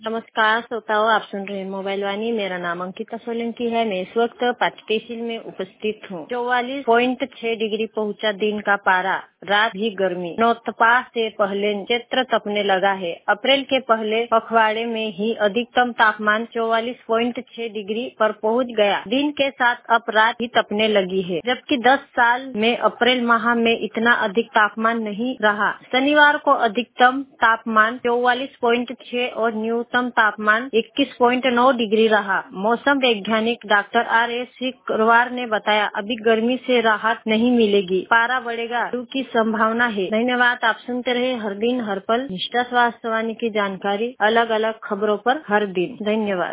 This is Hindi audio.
नमस्कार श्रोताओं, आप सुन रहे हैं मोबाइल वाणी। मेरा नाम अंकिता सोलंकी है। मैं इस वक्त पाटकेशिल में उपस्थित हूँ। 44.6 डिग्री पहुंचा दिन का पारा, रात भी गर्मी। नौतपा से पहले क्षेत्र तपने लगा है। अप्रैल के पहले पखवाड़े में ही अधिकतम तापमान 44.6 डिग्री पर पहुंच गया। दिन के साथ अब रात भी तपने लगी है, जबकि 10 साल में अप्रैल माह में इतना अधिक तापमान नहीं रहा। शनिवार को अधिकतम तापमान 44.6 और न्यूनतम तापमान 21.9 डिग्री रहा। मौसम वैज्ञानिक डॉक्टर R.S. शुक्रवार ने बताया, अभी गर्मी से राहत नहीं मिलेगी, पारा बढ़ेगा, लू की संभावना है। धन्यवाद। आप सुनते रहे हर दिन हर पल निष्ठा स्वास्थ्य वाणी की जानकारी, अलग अलग खबरों पर हर दिन। धन्यवाद।